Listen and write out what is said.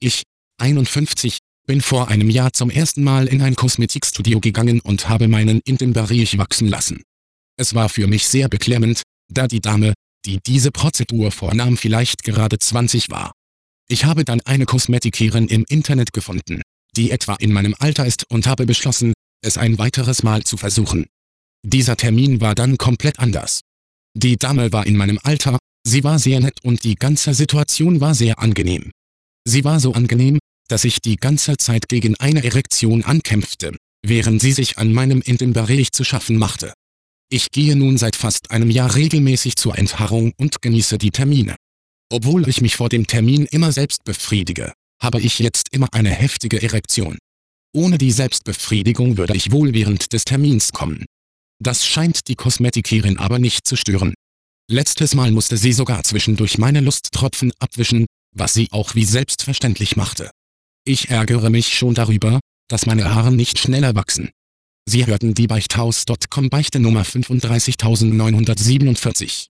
Ich, 51, bin vor einem Jahr zum ersten Mal in ein Kosmetikstudio gegangen und habe meinen Intimbereich wachsen lassen. Es war für mich sehr beklemmend, da die Dame, die diese Prozedur vornahm, vielleicht gerade 20 war. Ich habe dann eine Kosmetikerin im Internet gefunden, die etwa in meinem Alter ist, und habe beschlossen, es ein weiteres Mal zu versuchen. Dieser Termin war dann komplett anders. Die Dame war in meinem Alter, sie war sehr nett und die ganze Situation war sehr angenehm. Sie war so angenehm, dass ich die ganze Zeit gegen eine Erektion ankämpfte, während sie sich an meinem Intimbereich zu schaffen machte. Ich gehe nun seit fast einem Jahr regelmäßig zur Enthaarung und genieße die Termine. Obwohl ich mich vor dem Termin immer selbst befriedige, habe ich jetzt immer eine heftige Erektion. Ohne die Selbstbefriedigung würde ich wohl während des Termins kommen. Das scheint die Kosmetikerin aber nicht zu stören. Letztes Mal musste sie sogar zwischendurch meine Lusttropfen abwischen, was sie auch wie selbstverständlich machte. Ich ärgere mich schon darüber, dass meine Haare nicht schneller wachsen. Sie hörten die Beichthaus.com Beichte Nummer 35947.